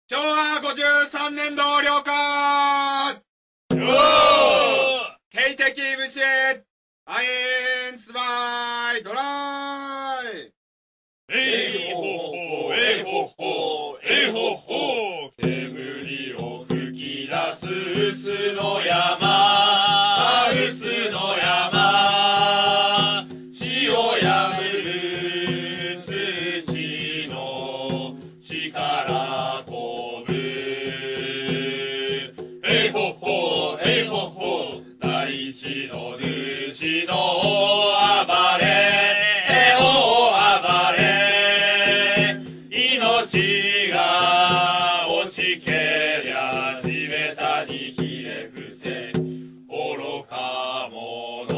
昭和53年度了解。警笛武士アインツバイドライ。 えいほほえいほほえいほほ、煙を吹き出す臼の山、臼の山、血を破る土の力こぶ。えいほほえいほほ、大地の主の暴れ、命が惜しけりゃ地べたにひれ伏せ愚か者。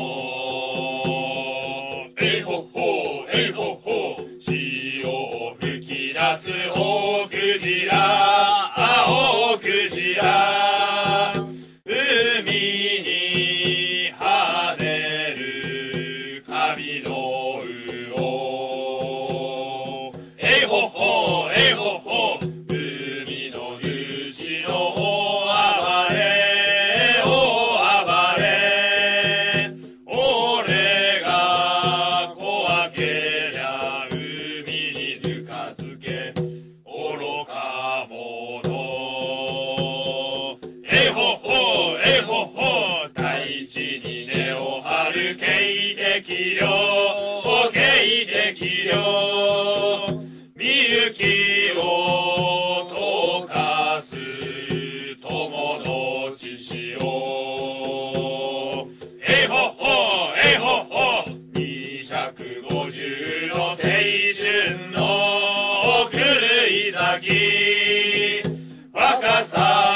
えいほほえいほほ、血を吹き出す大クジラ、青クジラ、海に跳ねる神の魚。えいほほえいほほ、海の主の暴れ、暴れ、俺が怖けりゃ海にぬかづけ愚か者。えいほほえいほほ、大地に根を張る警笛よ、警笛よ、みゆきを溶かす友の血潮。えいほほえいほほ、250の青春の狂い咲き、若さ